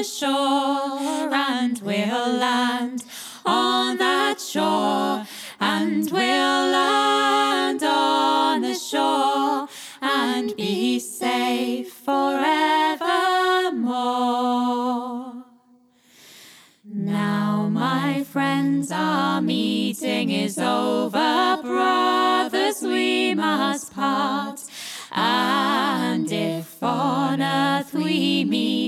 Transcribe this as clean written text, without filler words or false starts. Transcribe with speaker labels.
Speaker 1: shore, and we'll land on that shore, and we'll land on the shore, and be safe forevermore. Now, my friends, our meeting is over, brothers, we must part, and if on earth we meet